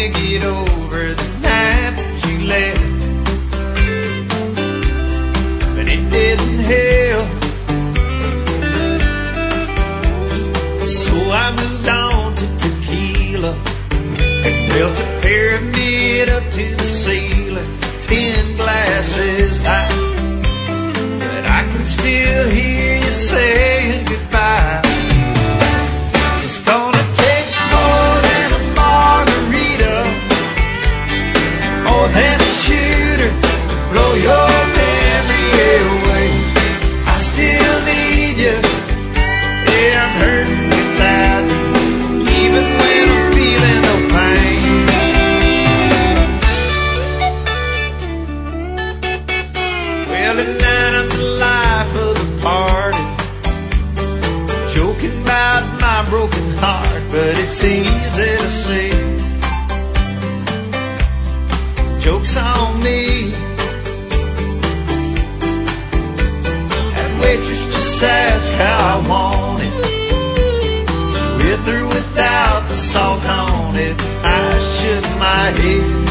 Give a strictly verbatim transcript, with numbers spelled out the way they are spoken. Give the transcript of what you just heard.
can't get over the night that you left, but it didn't help. So I moved on to tequila and built a pyramid up to the ceiling, ten glasses high. But I can still hear you saying goodbye. It's gonna take more than a margarita, more than a shooter to blow your memory away. I still need you, yeah, I'm hurting without you, even when I'm feeling no pain. Well, tonight I'm the life of the party, joking about my broken heart, but it's easy to see. Joke's on me. That waitress just asked how I want it, with or without the salt on it. I shook my head.